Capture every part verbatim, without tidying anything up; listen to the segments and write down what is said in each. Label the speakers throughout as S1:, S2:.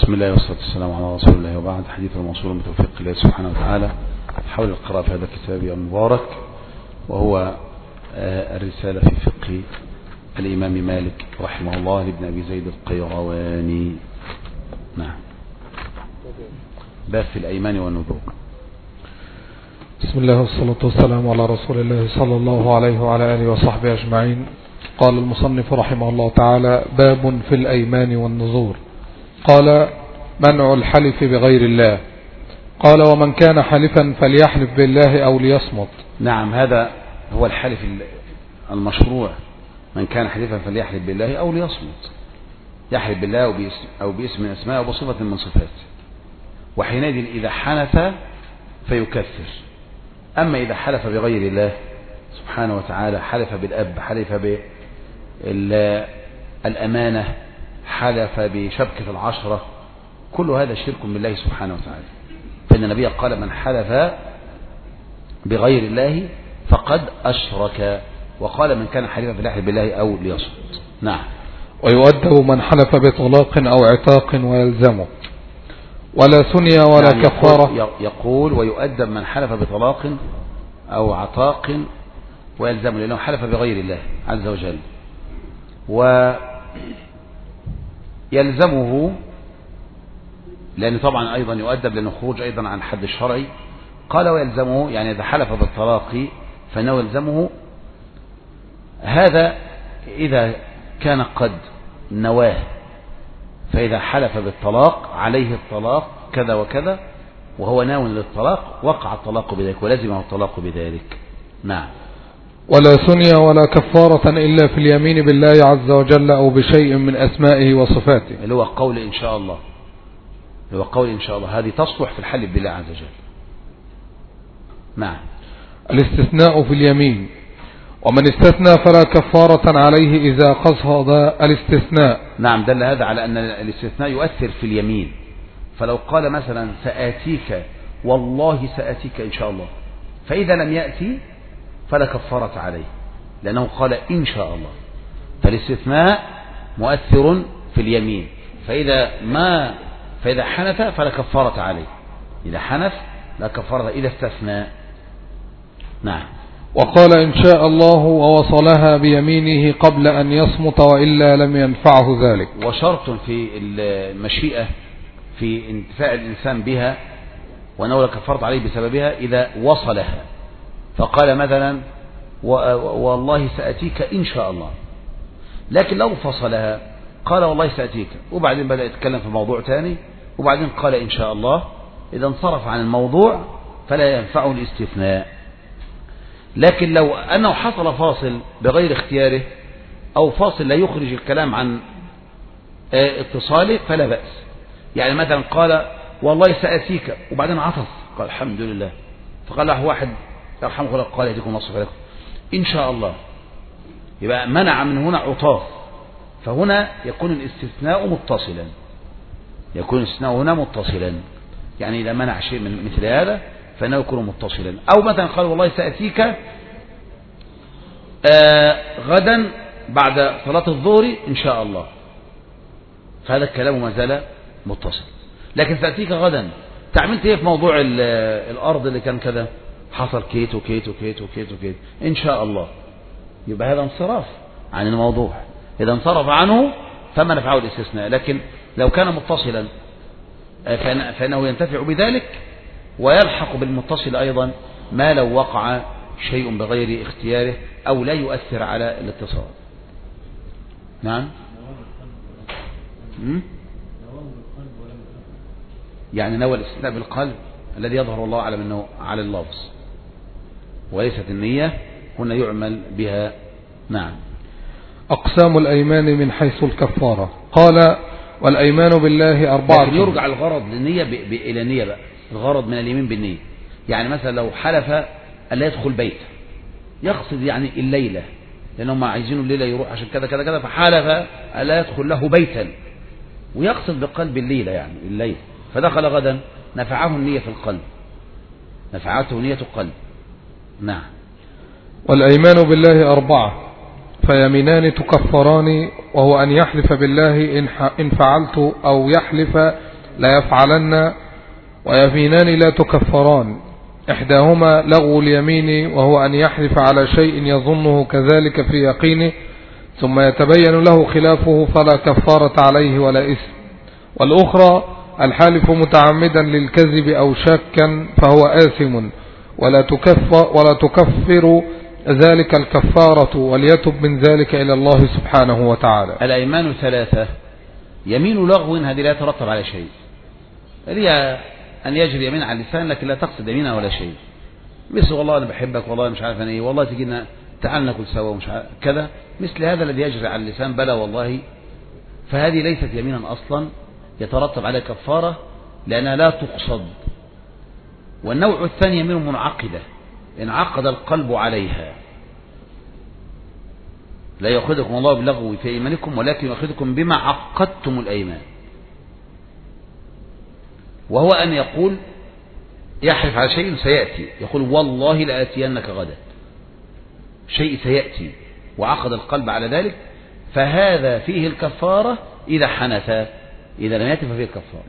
S1: بسم الله والصلاة والسلام على رسول الله، وبعد. حديث الموصول بتوفيق الله سبحانه وتعالى حول القراءة في هذا الكتاب المبارك، وهو الرسالة في فقه الإمام مالك رحمه الله لابن أبي زيد القيرواني. نعم. باب في الأيمان والنذور.
S2: بسم الله والصلاة والسلام على رسول الله صلى الله عليه وعلى آله وصحبه أجمعين. قال المصنف رحمه الله تعالى: باب في الأيمان والنذور. قال: منع الحلف بغير الله. قال: ومن كان حلفا فليحلف بالله أو ليصمت.
S1: نعم، هذا هو الحلف المشروع. من كان حلفا فليحلف بالله أو ليصمت، يحلف بالله أو باسم, أو باسم من أسماء أو بصفة من صفاته، وحينئذ إذا حلف فيكفر. أما إذا حلف بغير الله سبحانه وتعالى، حلف بالأب، حلف بالأمانة، حلف بشبكة العشرة، كل هذا شرك بالله سبحانه وتعالى. فإن النبي قال: من حلف بغير الله فقد أشرك. وقال: من كان حلفا فليحلف بالله أو ليصمت. نعم.
S2: ويؤدب من حلف بطلاق أو عتاق ويلزمه، ولا ثنيا ولا يعني كفارة.
S1: يقول, يقول ويؤدب من حلف بطلاق أو عتاق ويلزمه، لأنه حلف بغير الله عز وجل، ويلزمه لأن طبعا أيضا يؤدب لأنه خروج أيضا عن حد الشرعي. قال: ويلزمه يعني إذا حلف بالطلاق فإنه يلزمه. هذا إذا كان قد نواه، فإذا حلف بالطلاق عليه الطلاق كذا وكذا وهو ناو للطلاق، وقع الطلاق بذلك ولزمه الطلاق بذلك. نعم.
S2: ولا ثنيا ولا كفارة إلا في اليمين بالله عز وجل أو بشيء من أسمائه وصفاته،
S1: اللي هو قول إن شاء الله، اللي هو قول إن شاء الله. هذه تصلح في الحلف بالله عز وجل. نعم.
S2: الاستثناء في اليمين. ومن استثنى فلا كفارة عليه إذا قصد الاستثناء.
S1: نعم، دل هذا على أن الاستثناء يؤثر في اليمين. فلو قال مثلا: سآتيك، والله سآتيك إن شاء الله، فإذا لم يأتي فلا كفارة عليه، لأنه قال إن شاء الله. فالاستثناء مؤثر في اليمين، فإذا ما فإذا حنث فلا كفارة عليه. إذا حنث لا كفارة إذا استثنى. نعم.
S2: وقال إن شاء الله ووصلها بيمينه قبل أن يصمت، وإلا لم ينفعه ذلك.
S1: وشرط في المشيئة في انتفاع الإنسان بها وأنه لا كفارة عليه بسببها إذا وصلها. فقال مثلا: والله سأتيك إن شاء الله، لكن لو فصلها قال: والله سأتيك، وبعدين بدأ يتكلم في موضوع تاني، وبعدين قال إن شاء الله، إذا انصرف عن الموضوع فلا ينفعه الاستثناء. لكن لو أنه حصل فاصل بغير اختياره، أو فاصل لا يخرج الكلام عن اتصاله، فلا بأس. يعني مثلا قال: والله سأتيك، وبعدين عطف قال: الحمد لله، فقال له واحد يرحمه الله قال: يهديكم نصف لكم إن شاء الله، يبقى منع من هنا عطاف. فهنا يكون الاستثناء متصلا، يكون الاستثناء هنا متصلا. يعني إذا منع شيء من مثل هذا فإنه يكون متصلا. أو مثلا قال: والله سأتيك آه غدا بعد صلاة الظهر إن شاء الله، فهذا الكلام ما زال متصل. لكن سأتيك غدا، تعملت ايه في موضوع الأرض اللي كان كذا، حصل كيت وكيت وكيت وكيت وكيت إن شاء الله، يبقى هذا انصراف عن الموضوع. إذا انصرف عنه فما نفعه الاستثناء. لكن لو كان متصلا فإنه ينتفع بذلك، ويلحق بالمتصل أيضا ما لو وقع شيء بغير اختياره أو لا يؤثر على الاتصال. نعم. يعني نوى الاستثناء بالقلب الذي يظهر الله على منه على اللفظ، وليست النية هنا يعمل بها. نعم.
S2: أقسام الأيمان من حيث الكفارة. قال: والأيمان بالله أربعة.
S1: لكن يرجع الغرض للنية إلى النية بقى، الغرض من اليمين بالنية. يعني مثلا لو حلف ألا يدخل بيت، يقصد يعني الليلة، لأنهم عايزينه الليلة يروح عشان كذا كذا كذا، فحلف ألا يدخل له بيتا، ويقصد بقلب الليلة يعني الليل، فدخل غدا، نفعه النية في القلب، نفعته نية القلب. نعم.
S2: والأيمان بالله أربعة، فيمينان تكفران، وهو أن يحلف بالله إن فعلت، أو يحلف لا يفعلن، ويمينان لا تكفران. إحداهما لغو اليمين، وهو أن يحلف على شيء يظنه كذلك في يقينه ثم يتبين له خلافه فلا كفارة عليه ولا إثم. والأخرى الحالف متعمدا للكذب أو شاكا فهو آثم، ولا تكفر, ولا تكفر ذلك الكفارة، وليتب من ذلك إلى الله سبحانه وتعالى.
S1: الأيمان ثلاثة: يمين لغو، هذه لا يترتب على شيء، هي أن يجري يمين على اللسان لكن لا تقصد يمينها ولا شيء، مثل والله أنا بحبك، والله مش عارف أنا إيه، والله تجينا تعال ناكل سوا ومش عارف كذا، مثل هذا الذي يجري على اللسان بلا والله، فهذه ليست يمينا أصلا يترتب عليها كفارة لأنها لا تقصد. والنوع الثاني يمين منعقدة، انعقد القلب عليها، لا يأخذكم الله باللغو في أيمانكم ولكن يأخذكم بما عقدتم الأيمان، وهو أن يقول يحلف على شيء سيأتي، يقول والله لآتينك غدا، شيء سيأتي وعقد القلب على ذلك، فهذا فيه الكفارة إذا حنث، إذا لم يأتي ففيه الكفارة.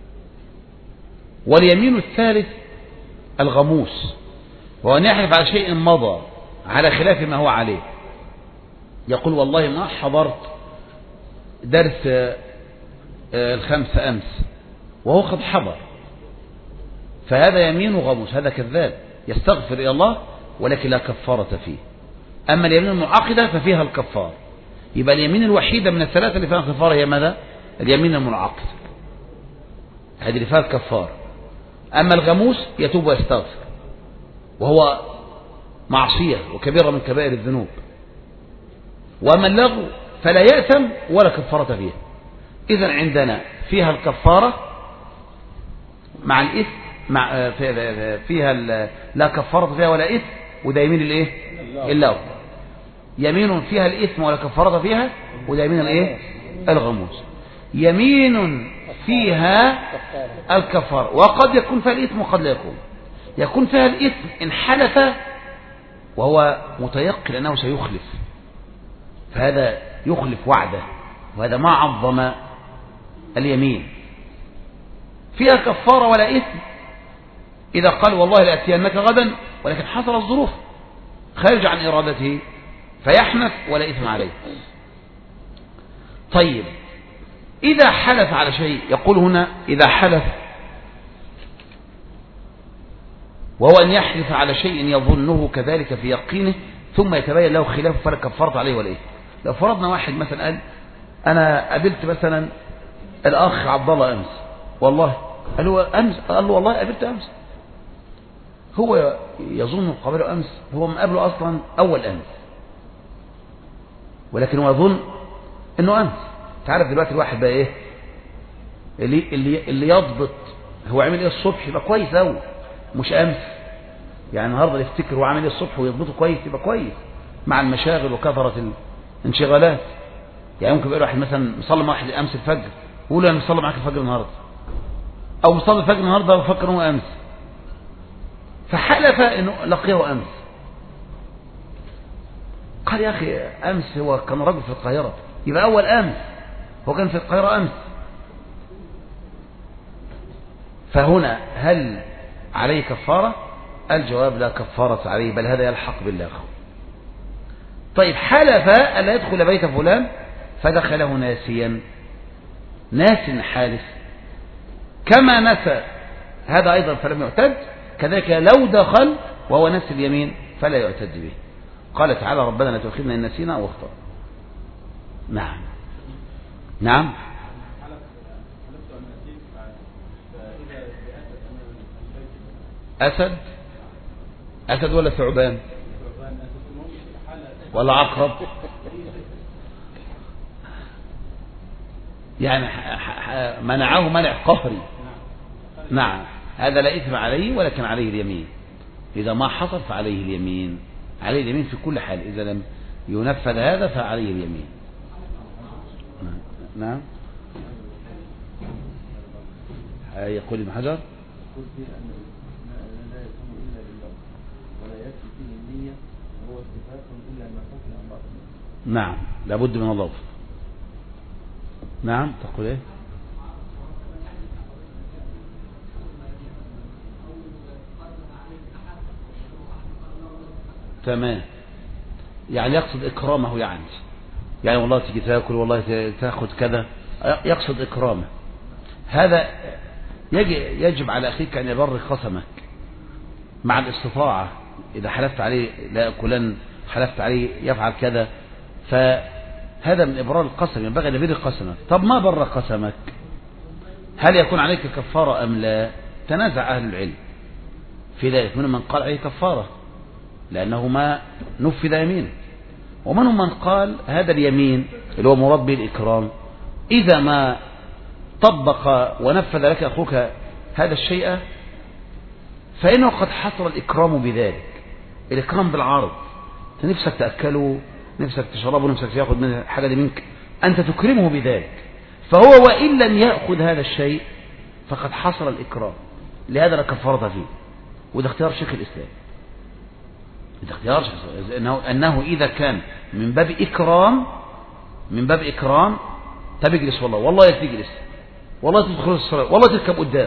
S1: واليمين الثالث الغموس، وهو أن يحلف على شيء مضى على خلاف ما هو عليه، يقول والله ما حضرت درس الخمس أمس وهو قد حضر، فهذا يمين غموس، هذا كذاب يستغفر إلى الله ولكن لا كفارة فيه. أما اليمين المعقدة ففيها الكفار. يبقى اليمين الوحيدة من الثلاثة اللي فيها الكفارة هي ماذا؟ اليمين المنعقد، هذه اللي فيها الكفار. أما الغموس يتوب ويستغفر، وهو معصية وكبيرة من كبائر الذنوب. وأما اللغو فلا يأثم ولا كفارة فيها. إذن عندنا فيها الكفارة مع الإثم، مع فيها لا كفارة فيها ولا إثم، وده يمين الإيه؟ اللغو. يمين فيها الإثم ولا كفارة فيها، وده يمين الإيه؟ الغموس. يمين فيها الكفارة، وقد يكون فيها الإثم وقد لا يكون. يكون فيها الإثم إن حلف وهو متيقن أنه سيخلف، فهذا يخلف وعده، وهذا ما عظم اليمين. فيها كفارة ولا إثم إذا قال والله لأتينك غدا ولكن حصل الظروف خارج عن إرادته فيحنث ولا إثم عليه. طيب إذا حلف على شيء، يقول هنا إذا حلف، وهو أن يحلف على شيء يظنه كذلك في يقينه ثم يتبين له خلافه فلا كفارة عليه ولا إثم. لو فرضنا واحد مثلا قال أنا قابلت مثلا الأخ عبد الله أمس، والله قال له أمس، قال له والله قابلت أمس، هو يظن قابله أمس، هو مقابله أصلا أول أمس، ولكن هو يظن إنه أمس. تعرف دلوقتي الواحد بقى إيه اللي اللي اللي يضبط هو عمل إيه الصبح يبقى كويس أوي، مش أمس. يعني النهارده يفتكر هو عامل إيه الصبح ويضبطه كويس يبقى كويس، مع المشاغل وكثرة الانشغالات. يعني ممكن يبقى واحد مثلا مصلي مع واحد أمس الفجر ويقول أنا مصلي معاك الفجر النهارده، أو مصلي الفجر النهارده وفكر إنه أمس، فحلف إنه لقيه أمس. قال يا أخي أمس هو كان رجل في القاهرة، يبقى أول أمس هو كان في القاهرة أمس. فهنا هل عليه كفارة؟ الجواب لا كفارة عليه، بل هذا يلحق بالله. طيب حلف ألا يدخل بيت فلان فدخله ناسيا، ناس حالف كما نسى هذا أيضا فلم يعتد، كذلك لو دخل وهو نسي اليمين فلا يعتد به. قال تعالى ربنا لا تؤاخذنا إن نسينا أو أخطأنا. نعم نعم. أسد أسد ولا ثعبان ولا عقرب؟ يعني منعه منع قهري. نعم هذا لا إثم عليه ولكن عليه اليمين، إذا ما حصل فعليه اليمين، عليه اليمين في كل حال، إذا لم ينفذ هذا فعليه اليمين. نعم. يقول ابن حجر نعم لابد من اللفظ. نعم تقول ايه؟ تمام، يعني يقصد إكرامه، يعني يعني والله تيجي تاكل، والله تاخد كذا، يقصد إكرامه. هذا يجب على أخيك أن يبر قسمك مع الاستطاعة. إذا حلفت عليه لا أكلن، حلفت عليه يفعل كذا، فهذا من إبرار القسم، ينبغي أن يبر قسمك. طب ما بر قسمك، هل يكون عليك كفارة أم لا؟ تنازع أهل العلم في ذلك، منهم من قال عليه كفارة لأنه ما نفذ يمينه، ومنهم من قال هذا اليمين اللي هو مراد به الإكرام إذا ما طبق ونفذ لك أخوك هذا الشيء فإنه قد حصل الإكرام بذلك. الإكرام بالعرض، نفسك تأكله، نفسك تشربه، نفسك تأخذ من الحاجة دي منك، أنت تكرمه بذلك، فهو وإن لم يأخذ هذا الشيء فقد حصل الإكرام. لهذا لا كفارة فيه، وده اختيار شيخ الإسلام، ده اختيار شيخ الإسلام أنه, أنه إذا كان من باب إكرام، من باب إكرام تجلس، والله والله تجلس، والله تدخل الصلاة، والله تركب قدام،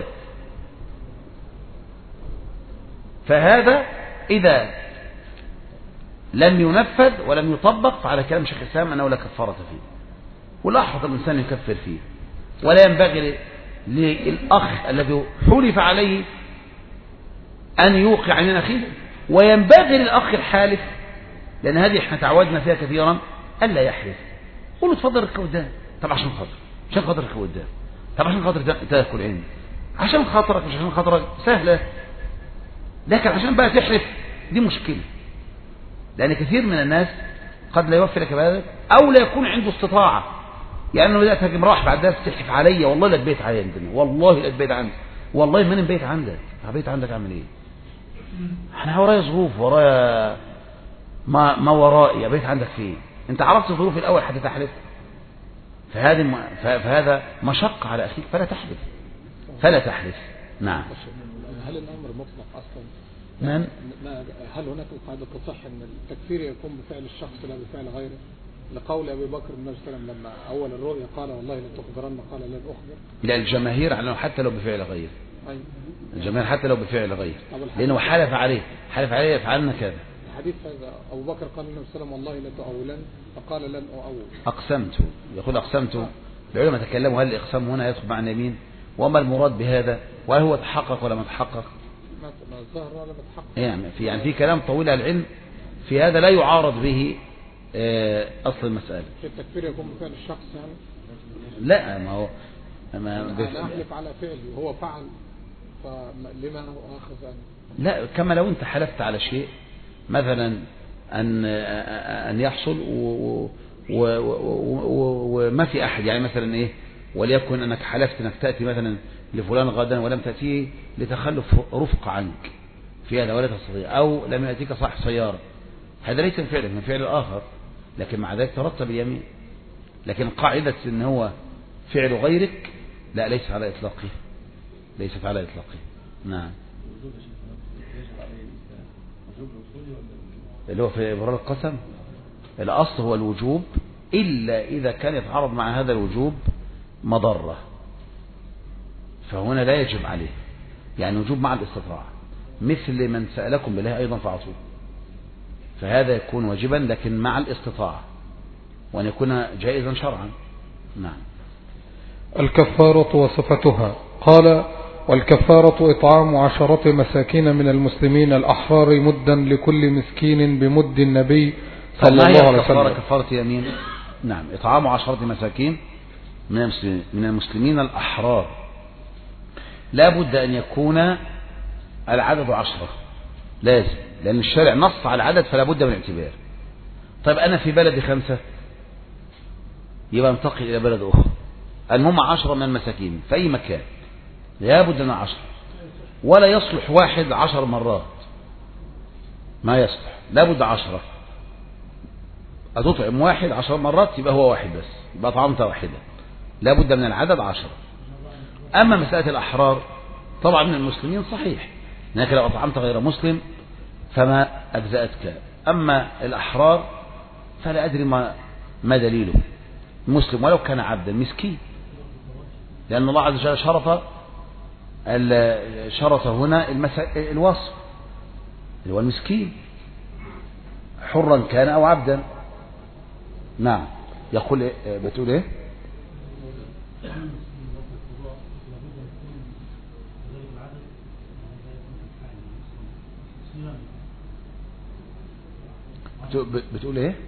S1: فهذا إذا لم ينفذ ولم يطبق فعلى كلام شيخ الإسلام أنه لا كفارة فيه، ولا أحرص الإنسان يكفر فيه. ولا ينبغي للأخ الذي حلف عليه أن يوقع عن أخيه، وينبغي للأخ الحالف، لأن هذه احنا تعودنا فيها كثيرا، ألا يحلف. قول له اتفضل اركب قدام، طب عشان خاطر، عشان خاطر اركب قدام، طب عشان خاطر تاكل عندي، عشان خاطرك مش عشان خاطرك، سهلة. لكن عشان بقى تحلف دي مشكلة، لأن كثير من الناس قد لا يوفي لك بهذا، أو لا يكون عنده استطاعة، يعني أنه بدأت هاجم راح بعد ذلك تحلف علي، والله لا تبيت علي عندنا، والله لا تبيت عندي، والله ما نبيت عندك، هبيت عندك أعمل إيه؟ احنا ورايا ظروف، ورايا ما ما ورائي، أبيت عندك فيه، أنت عرفت الظروف الأول حتى تحلف، فهذه فهذا مشقة على أخيك، فلا تحلف، فلا تحلف. نعم.
S2: هل الأمر مطلق أصلا؟
S1: نعم.
S2: هل هناك قاعدة تصح أن التكفير يكون بفعل الشخص لا بفعل غيره؟ لقول أبي بكر النبي صلى الله عليه وسلم لما أول الرؤيا قال والله لا تخبرن، قال لا أخبر.
S1: لا، الجماهير على حتى لو بفعل غيره.
S2: أيوة.
S1: الجماهير حتى لو بفعل غيره، لأنه حلف عليه، حلف عليه يفعلنا كذا.
S2: الحديث هذا أبو بكر قال النبي صلى الله عليه وسلم والله لا تؤولن، فقال لن أؤول.
S1: أقسمت، يقول أقسمت. العلماء تكلموا هل الإقسام هنا يدخل مع اليمين، وما المراد بهذا، وهل هو تحقق ولا ما تحقق؟
S2: ما ظهر ولا تحقق.
S1: يعني في يعني في كلام طويل العلم في هذا لا يعارض به أصل المسألة.
S2: في التكفير يكون بفعل الشخص يعني؟
S1: لا، ما هو ما
S2: أنا أحلف على فعله وهو فعل، فلما هو آخذ عنه؟
S1: لا، كما لو أنت حلفت على شيء مثلا أن أن يحصل وما في أحد، يعني مثلا إيه، وليكن أنك حلفت أنك تأتي مثلا لفلان غدا ولم تأتيه لتخلف رفق عنك في هذا ولا تستطيع، أو لم يأتيك صاحب سيارة، هذا ليس من فعلك، من فعل الآخر، لكن مع ذلك ترتب اليمين. لكن قاعدة أن هو فعل غيرك لا، ليس على إطلاقه، ليست على إطلاقه. نعم. اللي هو في إبرار القسم الأصل هو الوجوب، إلا إذا كان يتعارض مع هذا الوجوب مضرة، فهنا لا يجب عليه، يعني وجوب مع الاستطاعة، مثل من سألكم بالله أيضا فأعطوه، فهذا يكون واجبا لكن مع الاستطاعة، وأن يكون جائزا شرعا. نعم.
S2: الكفارة وصفتها. قال: والكفارة إطعام عشرة مساكين من المسلمين الأحرار مدا لكل مسكين بمد النبي صلى الله عليه وسلم.
S1: كفارة يمين. نعم، إطعام عشرة مساكين من من المسلمين الأحرار، لا بد أن يكون العدد عشرة، لازم، لأن الشارع نص على العدد فلا بد من الاعتبار. طيب أنا في بلد خمسة، يبقى انتقل إلى بلد أخرى، المهم عشرة من المساكين في أي مكان، لا بد من عشرة، ولا يصلح واحد عشر مرات، ما يصلح، لا بد عشرة. أتطعم واحد عشر مرات يبقى هو واحد بس، يبقى طعمت واحدة، لا بد من العدد عشرة. أما مسألة الأحرار طبعا من المسلمين صحيح، لكن لو أطعمت غير مسلم فما أجزأتك. أما الأحرار فلا أدري ما ما دليله، مسلم ولو كان عبدا مسكين، لأن الله عز وجل شرط شرط هنا الوصف اللي هو المسكين، حرا كان أو عبدا. نعم. يقول إيه؟ بتقول ايه؟ بتقول ايه؟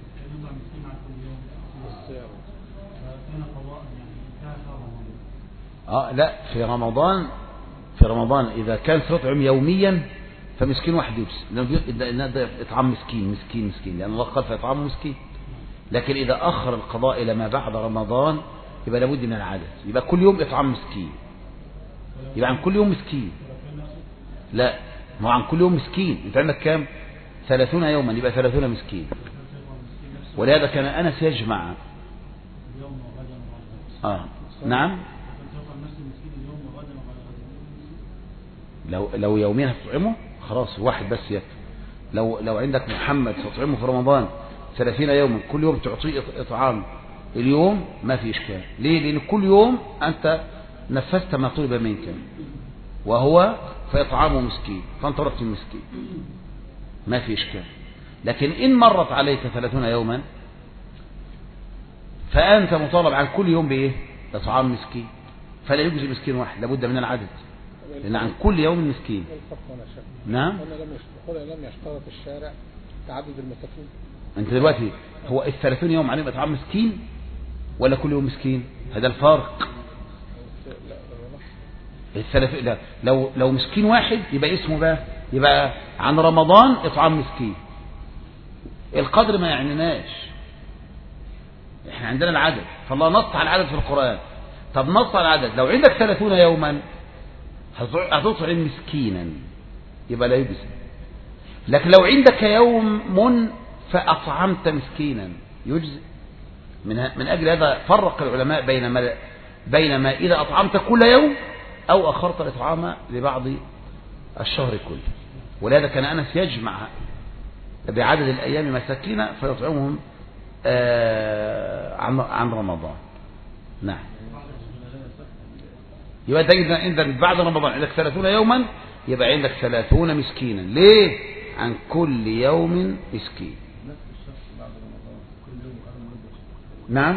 S1: اه لا، في رمضان في رمضان اذا كان سيطعم يوميا فمسكين واحد يجزي، لان ده اطعام مسكين مسكين مسكين، لان الله قال فاطعام مسكين. لكن اذا اخر القضاء الى ما بعد رمضان يبقى لابد من العدد، يبقى كل يوم اطعام مسكين، يبقى عن كل يوم مسكين. لا، ما هو عن كل يوم مسكين. انت عندك كام؟ ثلاثون يوما، يبقى ثلاثون مسكين. ولهذا كان أنس يجمع. آه. نعم. لو لو يومين هتطعمه خلاص واحد بس يكفي. لو لو عندك محمد تطعمه في رمضان ثلاثين يوما، كل يوم تعطيه إطعام اليوم، ما في إشكال. ليه؟ لأن كل يوم أنت نفذت ما طلب منك، وهو فإطعامه مسكين، فأنت رحت المسكين، ما في إشكال. لكن إن مرت عليك ثلاثون يوما فأنت مطالب عن كل يوم بإيه؟ إطعام مسكين، فلا يجزي مسكين واحد، لابد من العدد، لأن عن كل يوم مسكين. نعم.
S2: لم يشترط الشارع تعدد المساكين.
S1: أنت دلوقتي هو الثلاثون يوم عليهم إطعام مسكين ولا كل يوم مسكين؟ هذا الفرق. الثلاث لا، لو لو مسكين واحد يبقى اسمه بقى يبقى عن رمضان إطعام مسكين. القدر ما يعنيناش، احنا عندنا العدد، فالله نص على العدد في القرآن. طب نص على العدد، لو عندك ثلاثون يوما هتطعم مسكينا يبقى لا يجزي. لكن لو عندك يوم فأطعمت مسكينا يجزي. من من أجل هذا فرق العلماء بين ما بين ما إذا أطعمت كل يوم أو أخرت الإطعام لبعض الشهر كله. ولهذا كان أنس يجمع بعدد الأيام مساكين فيطعمهم عن عن رمضان. نعم. يبقى تجد عندك بعد رمضان عندك ثلاثون يوما، يبقى عندك ثلاثون مسكينا. ليه؟ عن كل يوم مسكين. نعم.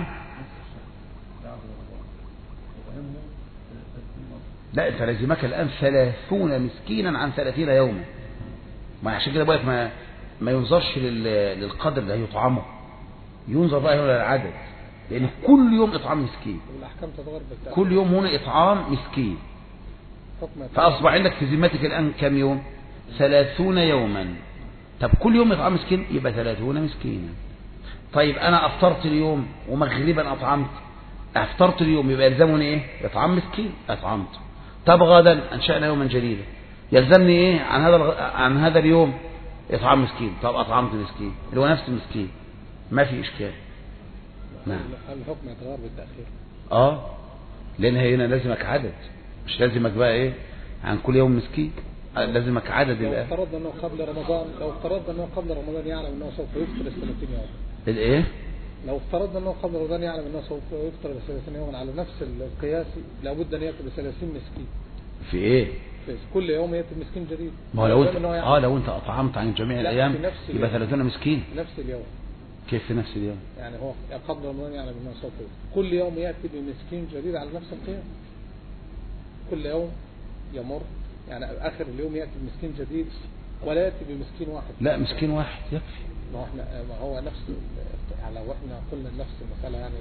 S1: لا، فلازمك الآن ثلاثون مسكينا عن ثلاثين يوما. ما عشان كده بقولك ما ما ينظرش للقدر اللي هيطعمه، ينظر بقى هنا للعدد، لأن كل يوم إطعام مسكين. كل يوم هنا إطعام مسكين. فأصبح عندك في ذمتك الآن كم يوم؟ ثلاثون يوما. طب كل يوم إطعام مسكين يبقى ثلاثون مسكينا. طيب أنا أفطرت اليوم ومغربا أطعمت، أفطرت اليوم يبقى يلزمني إيه؟ إطعام مسكين، أطعمت. طب غدا أنشأنا يوما جديدا، يلزمني إيه عن هذا عن هذا اليوم؟ إطعام مسكين. طب أطعمت مسكين اللي هو نفس المسكين، ما في إشكال. نعم.
S2: الحكم يتغير بالتأخير.
S1: آه، لأن هنا لازمك عدد، مش لازمك بقى إيه عن كل يوم مسكين، لازمك عدد.
S2: لو افترضنا أنه قبل رمضان لو افترضنا أنه قبل رمضان يعلم أنه سوف يفطر الثلاثين يوم.
S1: الإيه؟
S2: لو افترضنا أنه قبل رمضان يعلم أنه سوف يفطر الثلاثين يوما على نفس القياس، لابد أن يأتي بثلاثين مسكين.
S1: في إيه؟
S2: في كل يوم يأتي مسكين جديد.
S1: ما هو لو أنت آه لو أنت أطعمت عن جميع الأيام يبقى ثلاثون مسكين.
S2: نفس اليوم.
S1: كيف في نفس اليوم؟
S2: يعني هو قبل رمضان يعلم أنه سوف يفطر، كل يوم يأتي بمسكين جديد على نفس القياس. كل يوم يمر، يعني آخر اليوم يأتي بمسكين جديد ولا يأتي بمسكين واحد.
S1: لا، مسكين واحد يكفي.
S2: ما احنا ما هو نفس يعني لو احنا قلنا نفس المسألة، يعني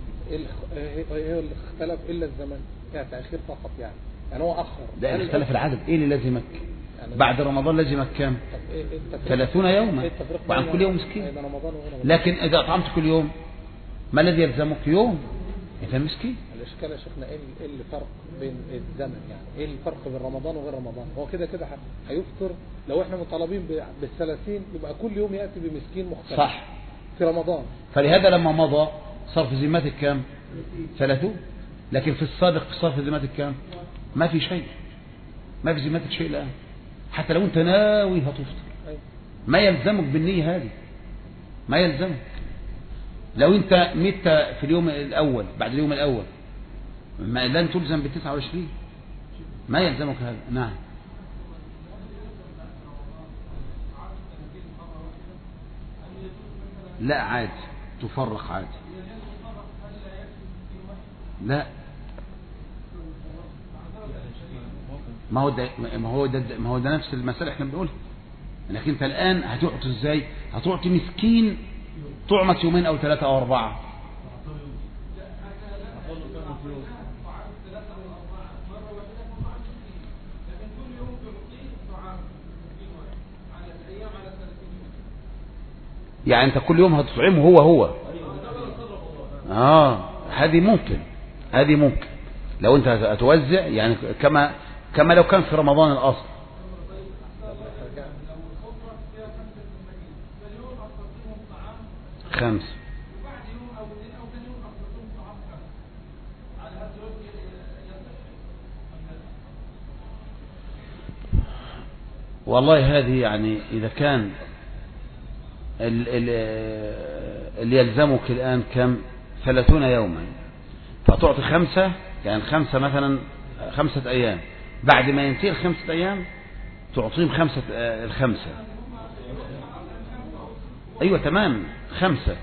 S2: ايه اللي اختلف إلا الزمن، يعني تأخير فقط. يعني يعني هو أخر.
S1: لا، اختلف العدد. ايه اللي لازمك؟ يعني بعد رمضان لازمك كام؟ ثلاثون يوما وعن كل يوم مسكين. لكن إذا أطعمت كل يوم ما الذي يلزمك؟ يوم، إذا مسكين.
S2: الإشكال يا شيخنا ايه الفرق بين الزمن؟ يعني ايه الفرق بين رمضان وغير رمضان؟ هو كده كده هيفطر. لو احنا مطالبين بالثلاثين يبقى كل يوم يأتي بمسكين مختلف.
S1: صح.
S2: في رمضان.
S1: فلهذا لما مضى صار في ذمتك كام؟ ثلاثون. لكن في السابق صار في ذمتك كام؟ ما في شيء، ما في ذمتك شيء الآن، حتى لو انت ناوي هتفطر ما يلزمك بالنية هذه، ما يلزمك. لو انت مت في اليوم الأول بعد اليوم الأول ما لن تلزم بالتسعة وعشرين، ما يلزمك هذا. نعم. لا عادي تفرق عادي. لا ما هو ده ما هو ده ما هو ده نفس المسألة احنا بنقولها. لكن انت الآن هتعطي ازاي؟ هتعطي مسكين طعمة يومين او ثلاثة او اربعة. يعني انت كل يوم هتطعمه هو هو. اه هذه ممكن، هذه ممكن لو انت هتوزع يعني كما كما لو كان في رمضان الاصل. خمس والله هذه يعني إذا كان اللي يلزمك الآن كم ثلاثون يوما، فتعطي خمسة يعني خمسة مثلا خمسة أيام، بعد ما ينتهي الخمسة أيام تعطيهم خمسة الخمسة. أيوة تمام خمسة.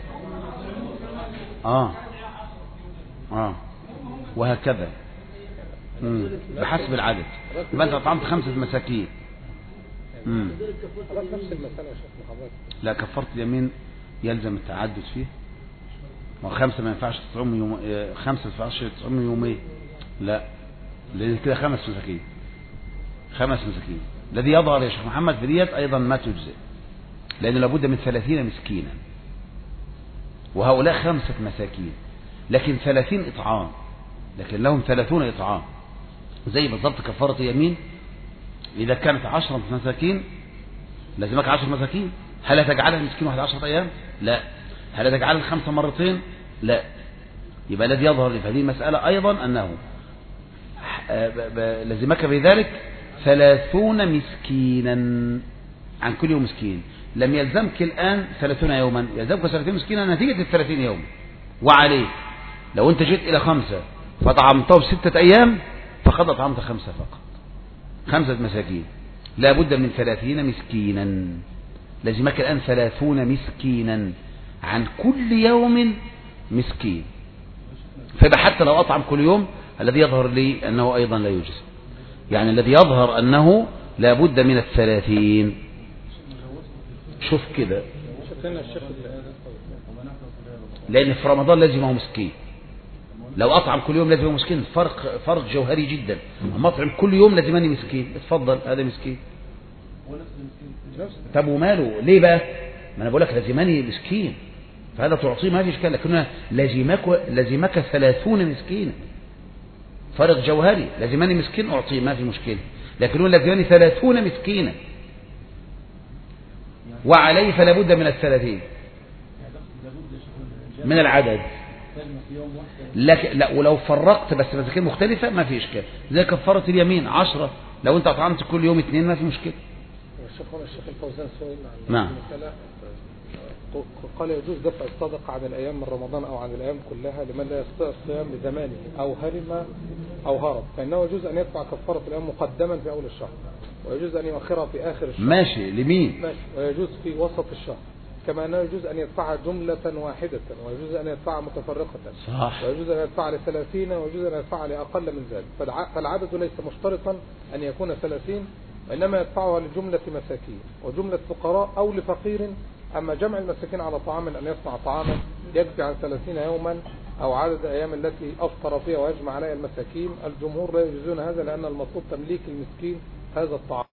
S1: آه آه وهكذا مم. بحسب العدد. يبقى أنت أطعمت خمسة مساكين. مم. لا كفرت اليمين يلزم التعدد فيه. ما خمسة ما ينفعش تطعم يوم، خمسة ما ينفعش تطعم يومين، لا لأن كده خمس مساكين، خمس مساكين. الذي يظهر يا شيخ محمد في ديت أيضا ما تجزئ، لأنه لابد من ثلاثين مسكينا، وهؤلاء خمسة مساكين لكن ثلاثين إطعام، لكن لهم ثلاثون إطعام زي بالضبط كفارة يمين. إذا كانت عشرة مساكين لازمك عشر مساكين. هل تجعلها مسكين واحد عشرة أيام؟ لا. هل تجعلها الخمسة مرتين؟ لا. يبقى الذي يظهر في هذه المسألة أيضا أنه لازمك بذلك ثلاثون مسكينا عن كل يوم مسكين. لم يلزمك الآن ثلاثون يوما، يلزمك ثلاثين مسكينا نتيجة الثلاثين يوم. وعليه لو أنت جئت إلى خمسة فطعمته بستة أيام فقد أطعمت خمسة فقط، خمسة مساكين. لا بد من ثلاثين مسكينا، لازمك الآن ثلاثون مسكينا عن كل يوم مسكين. فيبقى حتى لو أطعم كل يوم الذي يظهر لي أنه أيضا لا يجزي، يعني الذي يظهر أنه لا بد من الثلاثين. شوف كده، لأن في رمضان لازمه مسكين، لو أطعم كل يوم لازمه مسكين، فرق فرق جوهري جدا. أما أطعم كل يوم لازمني مسكين، اتفضل هذا مسكين. طب وماله ليه بقى؟ ما أنا بقول لك لازمني مسكين، فهذا تعطيه ما في إشكال، لكن لازمك لازمك ثلاثون مسكين، فرق جوهري. لازمني مسكين أعطيه ما في مشكلة، لكن لازمني ثلاثون مسكينا وعليه فلا بد من الثلاثين من العدد. لك لا، ولو فرقت بس مساكين مختلفة ما في إشكال، زي كفارة اليمين عشرة، لو أنت أطعمت كل يوم اثنين ما في مشكلة.
S3: الشيخ هنا الشيخ الفوزان سئل عن
S1: نعم.
S3: قال يجوز دفع الصدقة عن الأيام من رمضان أو عن الأيام كلها لمن لا يستطيع الصيام لزمانه أو هرم أو هرب، فإنه يجوز أن يدفع كفارة الأيام مقدما في أول الشهر، ويجوز أن يؤخرها في آخر الشهر.
S1: ماشي لمين؟
S3: ماشي. ويجوز في وسط الشهر، كما أنه يجوز أن يدفعها جملة واحدة، ويجوز أن يدفعها متفرقة،
S1: صح.
S3: ويجوز أن يدفعها لثلاثين، ويجوز أن يدفعها لأقل من ذلك. فالعدد ليس مشترطا أن يكون ثلاثين، وإنما يدفعها لجملة مساكين وجملة فقراء أو لفقير. أما جمع المساكين على طعام أن يصنع طعاما يكفي عن ثلاثين يوما أو عدد الأيام التي أفطر فيها ويجمع عليها المساكين، الجمهور لا يجوزون هذا، لأن المطلوب تمليك المسكين هذا الطعام.